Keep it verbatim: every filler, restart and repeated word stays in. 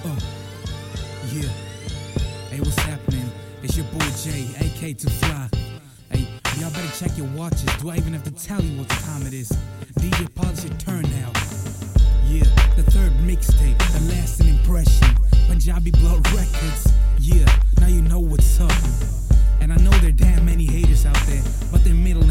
Uh, yeah. Hey, what's happening? It's your boy Jay, A K to Fly. Hey, y'all better check your watches. Do I even have to tell you what the time it is? D J polish your turn now. Yeah, the third mixtape, the lasting impression. Punjabi Blood Records. Yeah, now you know what's up. And I know there are damn many haters out there, but their middle